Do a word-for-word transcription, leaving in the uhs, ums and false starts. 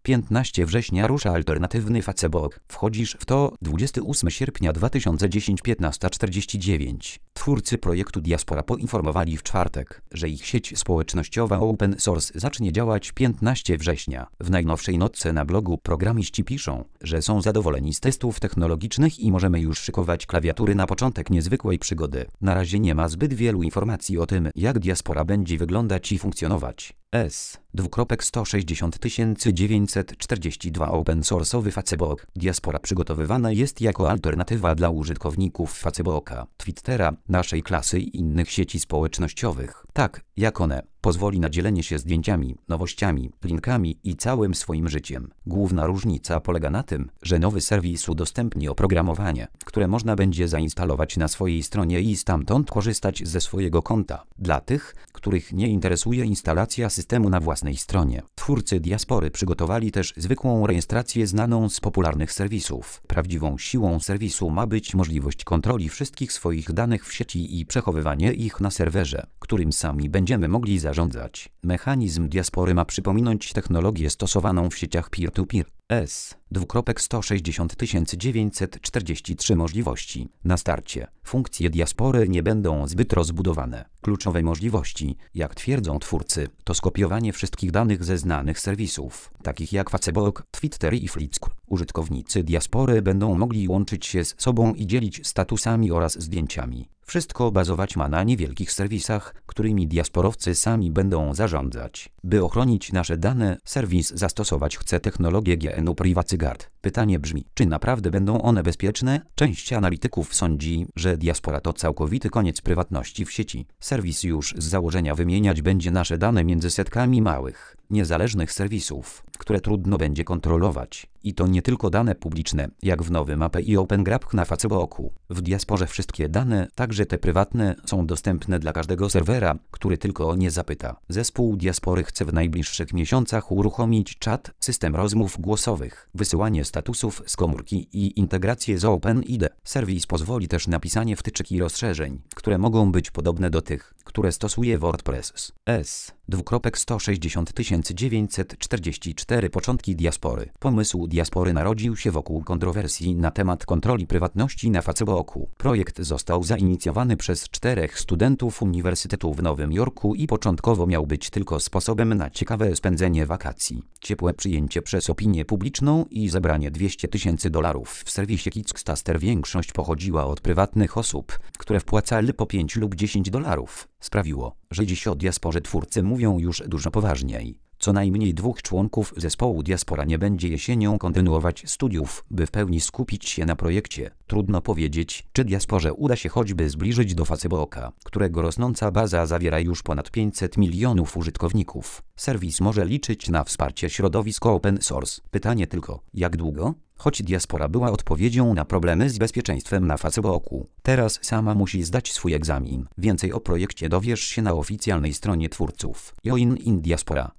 piętnastego września rusza alternatywny Facebook. Wchodzisz w to dwudziestego ósmego sierpnia dwa tysiące dziesiątego piętnasta czterdzieści dziewięć. Twórcy projektu Diaspora poinformowali w czwartek, że ich sieć społecznościowa Open Source zacznie działać piętnastego września. W najnowszej notce na blogu programiści piszą, że są zadowoleni z testów technologicznych i możemy już szykować klawiatury na początek niezwykłej przygody. Na razie nie ma zbyt wielu informacji o tym, jak Diaspora będzie wyglądać i funkcjonować. S. sto sześćdziesiąt tysięcy dziewięćset czterdzieści dwa Open source'owy Facebook. Diaspora przygotowywana jest jako alternatywa dla użytkowników Facebooka, Twittera, naszej klasy i innych sieci społecznościowych. Tak, jak one, pozwoli na dzielenie się zdjęciami, nowościami, linkami i całym swoim życiem. Główna różnica polega na tym, że nowy serwis udostępni oprogramowanie, które można będzie zainstalować na swojej stronie i stamtąd korzystać ze swojego konta. Dla tych, których nie interesuje instalacja systemu na własnej stronie. Twórcy Diaspory przygotowali też zwykłą rejestrację znaną z popularnych serwisów. Prawdziwą siłą serwisu ma być możliwość kontroli wszystkich swoich danych w sieci i przechowywanie ich na serwerze, którym sami będziemy mogli zarządzać. Mechanizm Diaspory ma przypominać technologię stosowaną w sieciach peer-to-peer. S. sto sześćdziesiąt tysięcy dziewięćset czterdzieści trzy możliwości. Na starcie funkcje Diaspory nie będą zbyt rozbudowane. Kluczowe możliwości, jak twierdzą twórcy, to skopiowanie wszystkich danych ze znanych serwisów, takich jak Facebook, Twitter i Flickr. Użytkownicy Diaspory będą mogli łączyć się z sobą i dzielić statusami oraz zdjęciami. Wszystko bazować ma na niewielkich serwisach, którymi diasporowcy sami będą zarządzać. By ochronić nasze dane, serwis zastosować chce technologię G N U Privacy Guard. Pytanie brzmi, czy naprawdę będą one bezpieczne? Część analityków sądzi, że Diaspora to całkowity koniec prywatności w sieci. Serwis już z założenia wymieniać będzie nasze dane między setkami małych, niezależnych serwisów, które trudno będzie kontrolować. I to nie tylko dane publiczne, jak w nowym A P I OpenGraph na Facebooku. W Diasporze wszystkie dane, także te prywatne, są dostępne dla każdego serwera, który tylko o nie zapyta. Zespół Diaspory chce w najbliższych miesiącach uruchomić czat, system rozmów głosowych, wysyłanie statusów z komórki i integrację z OpenID. Serwis pozwoli też na pisanie wtyczek i rozszerzeń, które mogą być podobne do tych, które stosuje WordPress. S. sto sześćdziesiąt tysięcy dziewięćset czterdzieści cztery Początki Diaspory. Pomysł Diaspory narodził się wokół kontrowersji na temat kontroli prywatności na Facebooku. Projekt został zainicjowany przez czterech studentów Uniwersytetu w Nowym Jorku i początkowo miał być tylko sposobem na ciekawe spędzenie wakacji, ciepłe przyjęcie przez opinię publiczną i zebranie dwieście tysięcy dolarów w serwisie Kickstarter. Większość pochodziła od prywatnych osób, które wpłacali po pięć lub dziesięć dolarów. Sprawiło, że dziś o Diasporze twórcy mówią już dużo poważniej. Co najmniej dwóch członków zespołu Diaspora nie będzie jesienią kontynuować studiów, by w pełni skupić się na projekcie. Trudno powiedzieć, czy Diasporze uda się choćby zbliżyć do Facebooka, którego rosnąca baza zawiera już ponad pięćset milionów użytkowników. Serwis może liczyć na wsparcie środowisk open source. Pytanie tylko, jak długo? Choć Diaspora była odpowiedzią na problemy z bezpieczeństwem na Facebooku, teraz sama musi zdać swój egzamin. Więcej o projekcie dowiesz się na oficjalnej stronie twórców. Join in Diaspora.